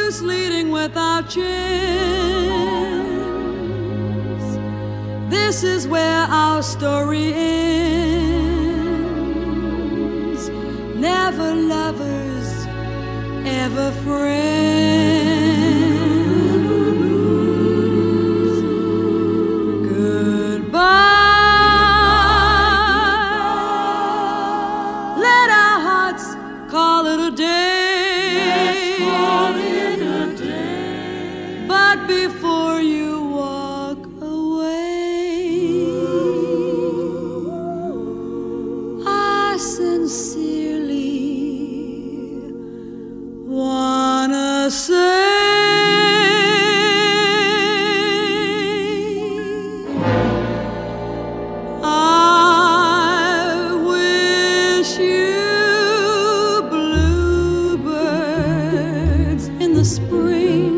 misleading without chance. This is where our story ends. Never lovers, ever friends. Goodbye. Let our hearts call it a day. Let's call it a day. But before you walk away, I sincerely wanna say I wish you bluebirds in the spring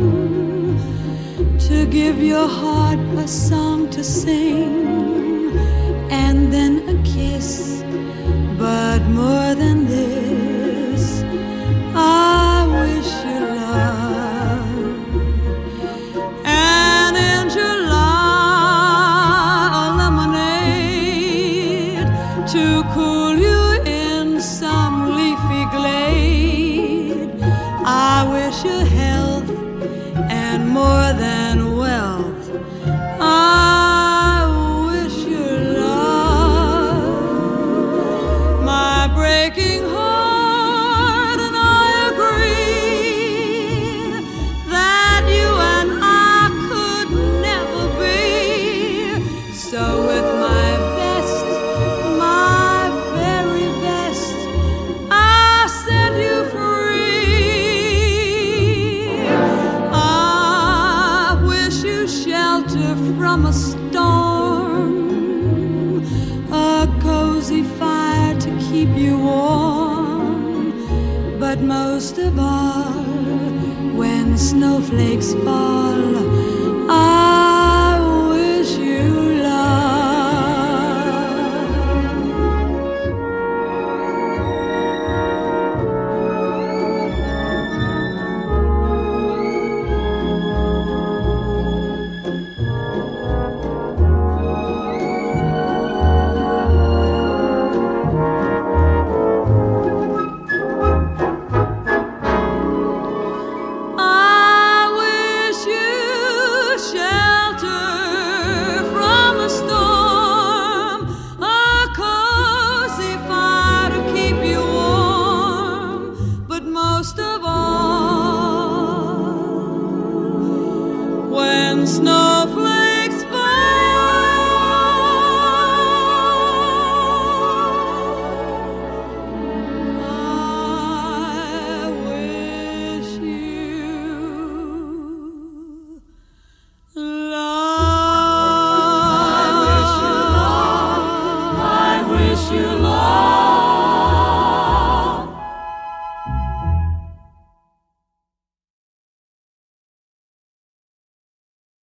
to give your heart a song to sing, and then a kiss. But more than this, I wish you love. And in July, a lemonade to cool you in some leafy glade. I wish you health and more than wealth. I wish you love. My breaking heart and I agree that you and I could never be. So with my best, my very best, I set you free. I wish you shelter from a storm, a cozy fire to keep you warm. But most of all, when snowflakes fall